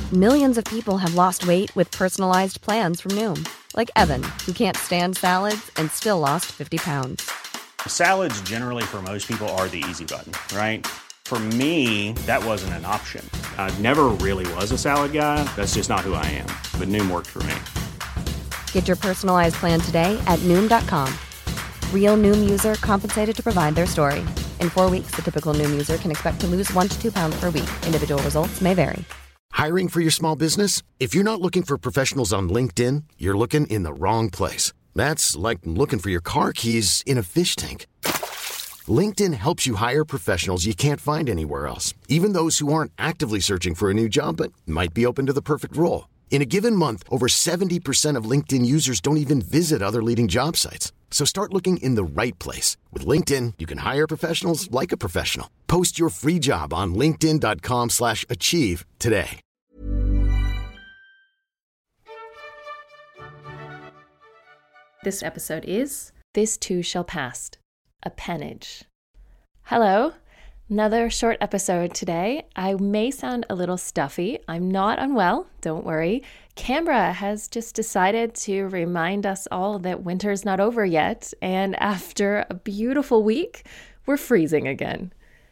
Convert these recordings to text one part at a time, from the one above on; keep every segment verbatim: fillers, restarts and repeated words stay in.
Millions of people have lost weight with personalized plans from Noom. Like Evan, who can't stand salads and still lost fifty pounds. Salads generally for most people are the easy button, right? For me, that wasn't an option. I never really was a salad guy. That's just not who I am. But Noom worked for me. Get your personalized plan today at Noom dot com. Real Noom user compensated to provide their story. In four weeks, the typical Noom user can expect to lose one to two pounds per week. Individual results may vary. Hiring for your small business? If you're not looking for professionals on LinkedIn, you're looking in the wrong place. That's like looking for your car keys in a fish tank. LinkedIn helps you hire professionals you can't find anywhere else, even those who aren't actively searching for a new job but might be open to the perfect role. In a given month, over seventy percent of LinkedIn users don't even visit other leading job sites. So start looking in the right place. With LinkedIn, you can hire professionals like a professional. Post your free job on linkedin dot com slash achieve today. This episode is This Too Shall Pass, Appanage. Hello, another short episode today. I may sound a little stuffy. I'm not unwell, don't worry. Canberra has just decided to remind us all that winter's not over yet, and after a beautiful week, we're freezing again.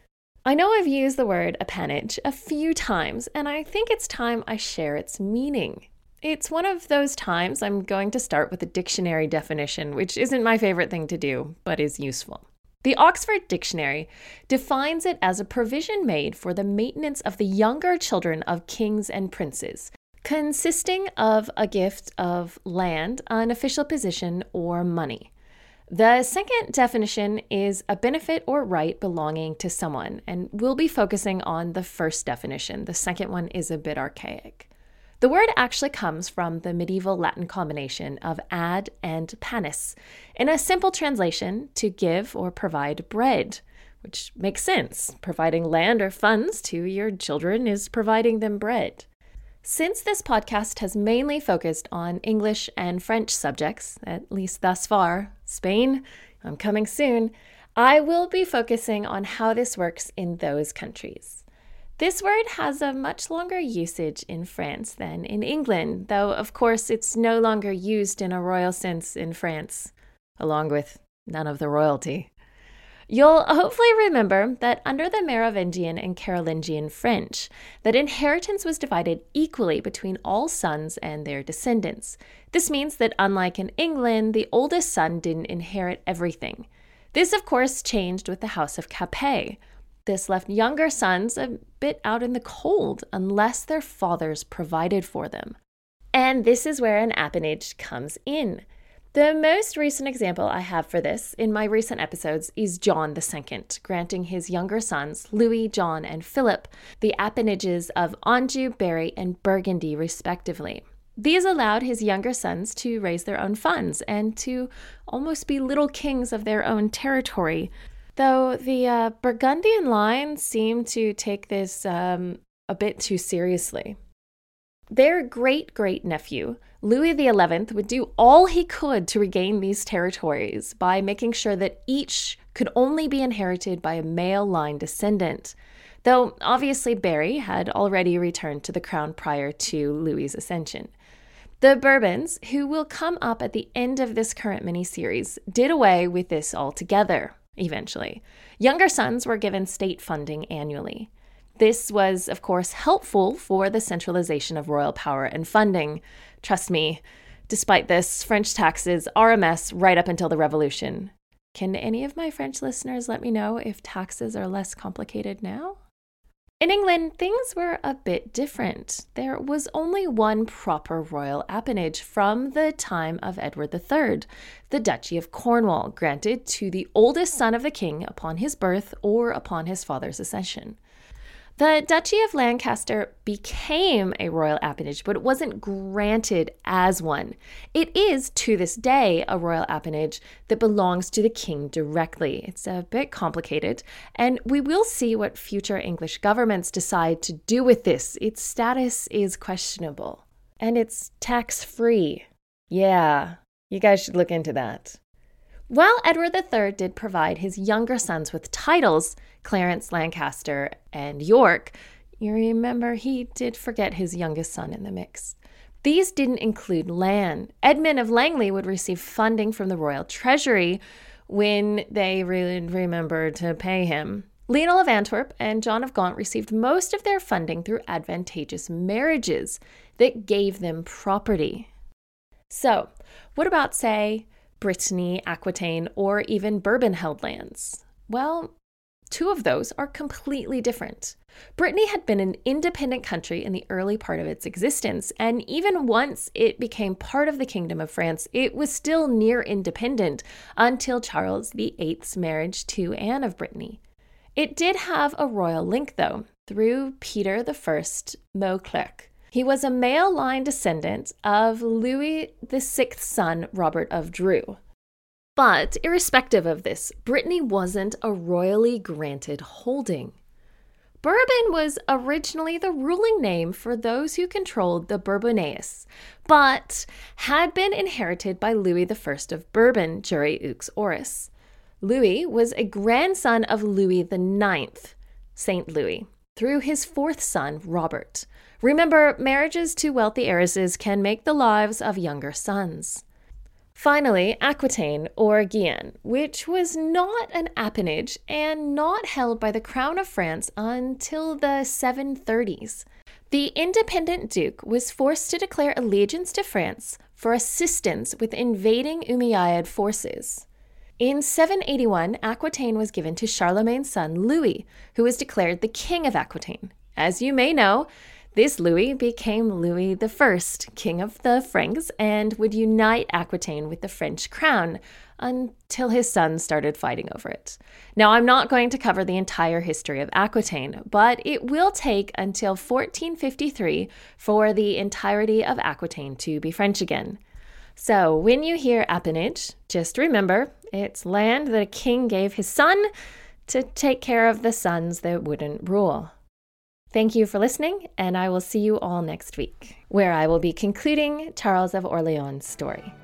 I know I've used the word appanage a few times, and I think it's time I share its meaning. It's one of those times I'm going to start with a dictionary definition, which isn't my favorite thing to do, but is useful. The Oxford Dictionary defines it as a provision made for the maintenance of the younger children of kings and princes, consisting of a gift of land, an official position, or money. The second definition is a benefit or right belonging to someone, and we'll be focusing on the first definition. The second one is a bit archaic. The word actually comes from the medieval Latin combination of ad and panis, in a simple translation, to give or provide bread, which makes sense. Providing land or funds to your children is providing them bread. Since this podcast has mainly focused on English and French subjects, at least thus far, Spain, I'm coming soon, I will be focusing on how this works in those countries. This word has a much longer usage in France than in England, though of course it's no longer used in a royal sense in France, along with none of the royalty. You'll hopefully remember that under the Merovingian and Carolingian French, that inheritance was divided equally between all sons and their descendants. This means that unlike in England, the oldest son didn't inherit everything. This of course changed with the House of Capet. This left younger sons a bit out in the cold unless their fathers provided for them. And this is where an appanage comes in. The most recent example I have for this in my recent episodes is John the Second, granting his younger sons, Louis, John, and Philip, the appanages of Anjou, Berry, and Burgundy, respectively. These allowed his younger sons to raise their own funds and to almost be little kings of their own territory, though the uh, Burgundian line seemed to take this um, a bit too seriously. Their great-great-nephew, Louis the Eleventh, would do all he could to regain these territories by making sure that each could only be inherited by a male line descendant, though obviously Berry had already returned to the crown prior to Louis's ascension. The Bourbons, who will come up at the end of this current miniseries, did away with this altogether. Eventually, younger sons were given state funding annually. This was, of course, helpful for the centralization of royal power and funding. Trust me, despite this, French taxes are a mess right up until the Revolution. Can any of my French listeners let me know if taxes are less complicated now? In England, things were a bit different. There was only one proper royal appanage from the time of Edward the Third, the Duchy of Cornwall, granted to the oldest son of the king upon his birth or upon his father's accession. The Duchy of Lancaster became a royal appanage, but it wasn't granted as one. It is, to this day, a royal appanage that belongs to the king directly. It's a bit complicated, and we will see what future English governments decide to do with this. Its status is questionable, and it's tax-free. Yeah, you guys should look into that. While Edward the Third did provide his younger sons with titles, Clarence, Lancaster, and York, You remember he did forget his youngest son in the mix. These didn't include land. Edmund of Langley would receive funding from the royal treasury when they really remembered to pay him. Lionel of Antwerp and John of Gaunt received most of their funding through advantageous marriages that gave them property. So, what about, say, Brittany, Aquitaine, or even Bourbon-held lands? Well, two of those are completely different. Brittany had been an independent country in the early part of its existence, and even once it became part of the Kingdom of France, it was still near independent until Charles the Eighth's marriage to Anne of Brittany. It did have a royal link, though, through Peter the First Mauclerc. He was a male line descendant of Louis the Sixth's son, Robert of Dreux. But irrespective of this, Brittany wasn't a royally granted holding. Bourbon was originally the ruling name for those who controlled the Bourbonnais, but had been inherited by Louis the First of Bourbon, Jure Ux Oris. Louis was a grandson of Louis the Ninth, Saint Louis, through his fourth son, Robert. Remember, marriages to wealthy heiresses can make the lives of younger sons. Finally, Aquitaine, or Guyenne, which was not an appanage and not held by the crown of France until the seven thirties. The independent duke was forced to declare allegiance to France for assistance with invading Umayyad forces. In seven eighty-one, Aquitaine was given to Charlemagne's son Louis, who was declared the king of Aquitaine. As you may know, this Louis became Louis the First, king of the Franks, and would unite Aquitaine with the French crown until his sons started fighting over it. Now, I'm not going to cover the entire history of Aquitaine, but it will take until fourteen fifty-three for the entirety of Aquitaine to be French again. So when you hear appanage, just remember it's land that a king gave his son to take care of the sons that wouldn't rule. Thank you for listening, and I will see you all next week, where I will be concluding Charles of Orleans' story.